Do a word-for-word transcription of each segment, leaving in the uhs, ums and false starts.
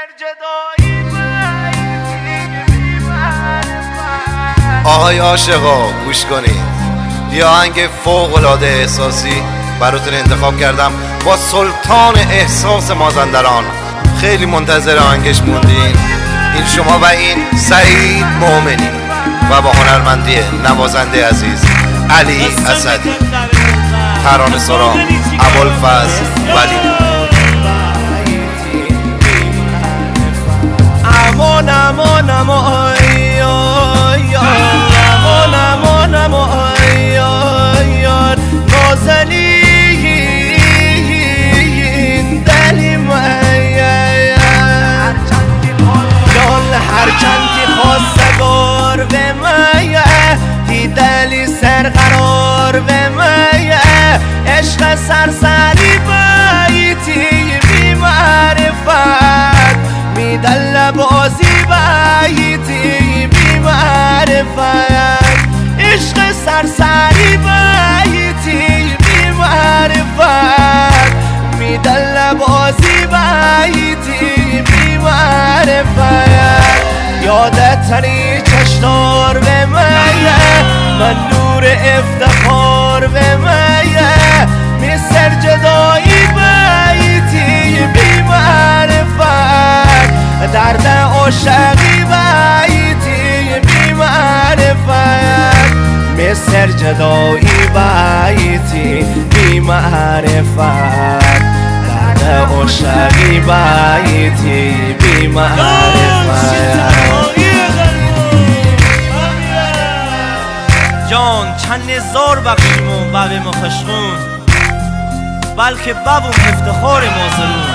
آهای عاشقا گوش کنید، یه آهنگ فوق العاده احساسی براتون انتخاب کردم با سلطان احساس مازندران. خیلی منتظر آهنگش موندین. این شما و این سعید مومنی و با هنرمندی نوازنده عزیز علی اسدی، ترانه سرا ابوالفضل ولی. امان امان امان امان امان امان نازنین دلی مایا جان هرچندی خواستگار به مایا دی دلی سرقرار به مایا عشق سرسری بایتی بی معرفت میدل بازی بایتی بی معرفت عشق سرسری بایتی بی معرفت میدل بازی بایتی بی معرفت یادت تنی چشنار به میه من نور افتخار به میه میسر جدایی بایتی بی معرفت درد عاشقی بایتی بی معرفت مصر جدایی بایتی بی معرفت درد عاشقی بایتی بی معرفت. جان چند نزار بخشیمون بابی مخشخون بلکه بابون افتخار مازرون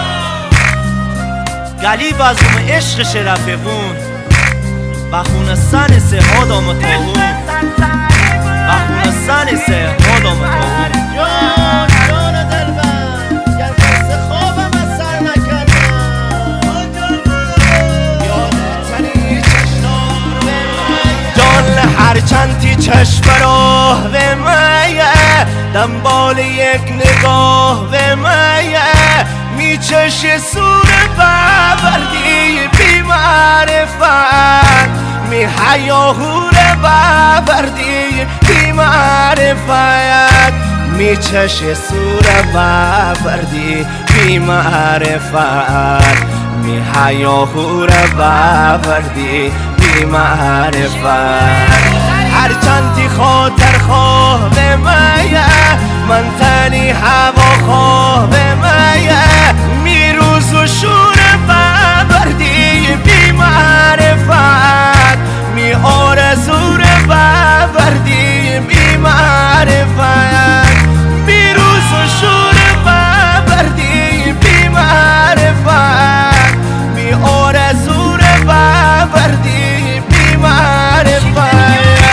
گلی بازم عشق شرفیقون بخون سن سه ها دام تاهون بخون سن سه ها دام تاهون جان جان دلبر گر دست خوابم از سر نکردم یادتنی چشنار به میه جان هرچندی چشم راه به میه دنبال یک نگاه به میه میچشه سور ببردی بی معرفت می حیاهور ببردی بی معرفت میچشه سور ببردی بی معرفت می حیاهور ببردی بی معرفت هرچندی خاطر خواه به میه من تنی هوا خواه به میه میروز و شور ببردی بی معرفت می آرزور ببردی بی معرفت میروز و شور ببردی بی معرفت می آرزور ببردی بی معرفت.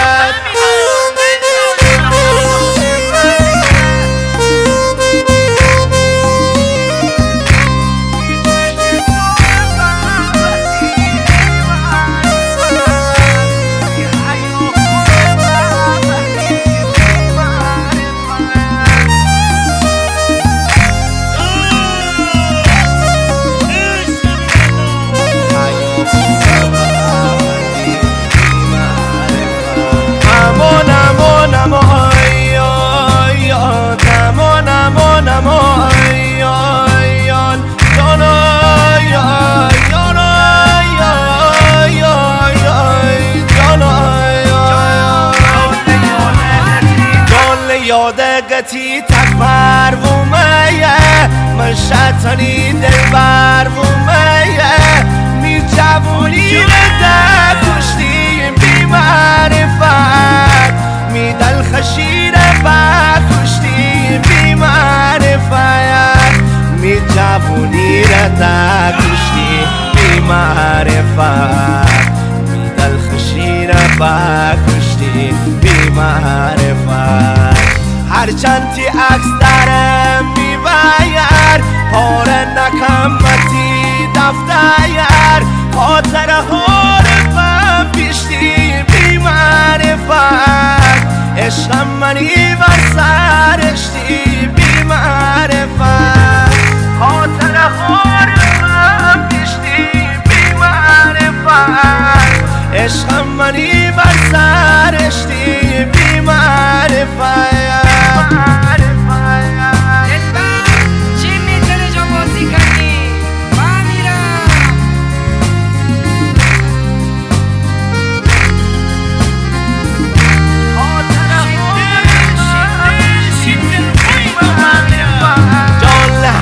یادگتی تکبر و میه من شطانی دلبر و میه می جوونی رده کشتی بی معرفت می دلخشی بکشتی بی معرفت می جوونی رده کشتی بی معرفت می دلخشی بکشتی بی معرفت هرچندی عکس درم میبایر پاره نکمتی دفتایر خاطره ها رو بیشتی بی معرفت عشقم منی و سرشتی بی معرفت خاطره ها رو بیشتی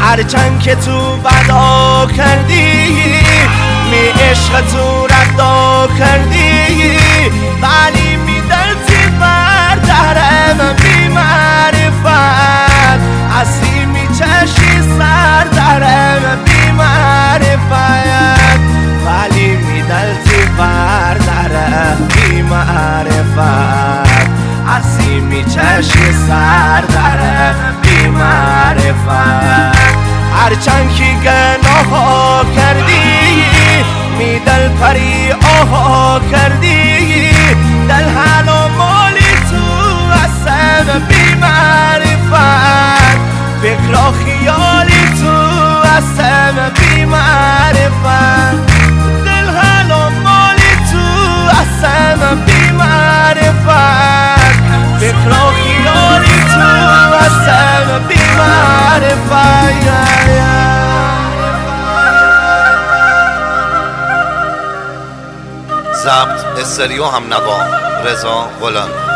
هرچند که تو ودا کردی می عشق تو ردا کردی ولی می دلتی بردرم بی معرفت اصلی می چشی سردرم بی معرفت ولی می دلتی بردرم بی معرفت اصلی می چشی سردرم بی معرفت هرچند که گناه کردی می دل پری آها کردی دل حال و مالی تو اصلا بی معرفت فکر و خیالی تو اصلا بی معرفت دل حال و مالی تو اصلا بی معرفت فکر و خیالی تو اصلا بی معرفت ضبط استریو هم نوا رضا غلامی.